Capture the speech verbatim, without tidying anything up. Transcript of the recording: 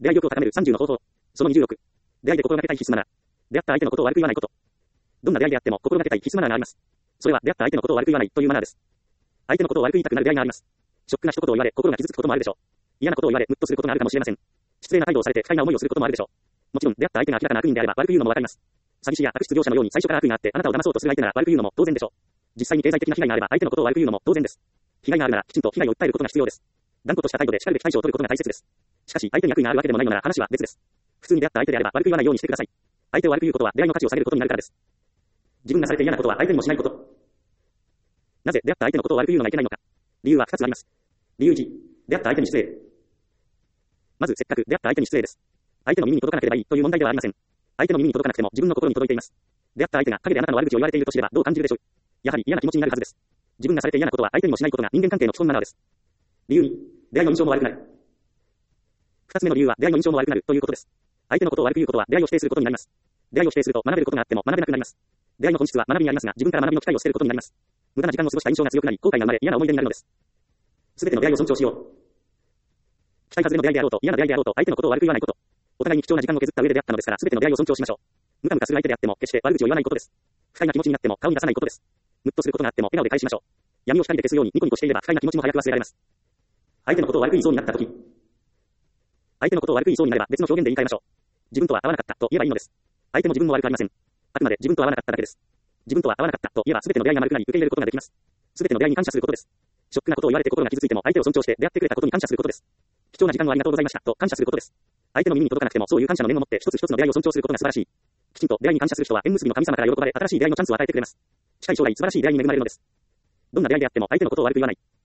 出会い欲を高めるさんじゅうの方法。そのにじゅうろく。出会いで心がけたい必須マナー。出会った相手のことを悪く言わないこと。どんな出会いであっても心がけたい必須マナーがあります。それは出会った相手のことを悪く言わないというマナーです。相手のことを悪く言いたくなる出会いがあります。ショックな一言を言われ心が傷つくこともあるでしょう。嫌なことを言われムッとすることがあるかもしれません。失礼な態度をされて不快な思いをすることもあるでしょう。もちろん出会った相手が明らかな悪人であれば悪く言うのもわかります。詐欺師や悪質業者のように最初から悪意があってあなたを騙そうとする相手なら悪く言うのも当然でしょう。実際に経済的な被害があれば相手のことを悪く言うのも当然です。被害があるならきちんと被害を訴えることが必要です。断固とした態度でしかるべき対処を取ることが大切です。しかし相手に悪意があるわけでもないのなら話は別です。普通に出会った相手であれば悪く言わないようにしてください。相手を悪く言うことは出会いの価値を下げることになるからです。自分がされて嫌なことは相手にもしないこと。なぜ出会った相手のことを悪く言うのがいけないのか。理由はふたつあります。理由いち、出会った相手に失礼。まずせっかく出会った相手に失礼です。相手の耳に届かなければいいという問題ではありません。相手の耳に届かなくても自分の心に届いています。出会った相手が陰であなたの悪口を言われていると知ればどう感じるでしょう。やはり嫌な気持ちになるはずです。自分がされて嫌なことは相手にもしないことが人間関係の基本マナーです。理由に、出会いの印象も悪くなる。二つ目の理由は出会いの印象も悪くなるということです。相手のことを悪く言うことは出会いを否定することになります。出会いを否定すると学べることがあっても学べなくなります。出会いの本質は学びにありますが自分から学びの機会を捨てることになります。無駄な時間を過ごした印象が強くなり後悔が生まれ嫌な思い出になるのです。すべての出会いを尊重しよう。期待外れの出会いであろうと嫌な出会いであろうと相手のことを悪く言わないこと。お互いに貴重な時間を削った上で出会ったのですからすべての出会いを尊重しましょう。ムカムカする相手であっても決して悪口を言わないことです。不快な気持ちになっても顔に出さないことです。ムッとすることがあっても笑顔で返しましょう。闇を光で消すようにニコニコしていれば不快な気持ちも早く忘れられます。相手のことを悪く言いそうになったとき、相手のことを悪く言いそうになれば別の表現で言い換えましょう。自分とは合わなかったと言えばいいのです。相手も自分も悪くありません。あくまで自分と合わなかっただけです。自分とは合わなかったと言えば全ての出会いが丸くなり受け入れることができます。全ての出会いに感謝することです。ショックなことを言われて心が傷ついても相手を尊重して出会ってくれたことに感謝することです。貴重な時間をありがとうございましたと感謝することです。相手の耳に届かなくてもそういう感謝の念を持って一つ一つの出会いを尊重することが素晴らしい。きちんと出会いに感謝する人は縁結びの神様から喜ばれ新しい出会いのチャンスを与えてくれます。近い将来素晴らしい出会いに恵まれるのです。どんな出会いであっても相手のことを悪く言わない。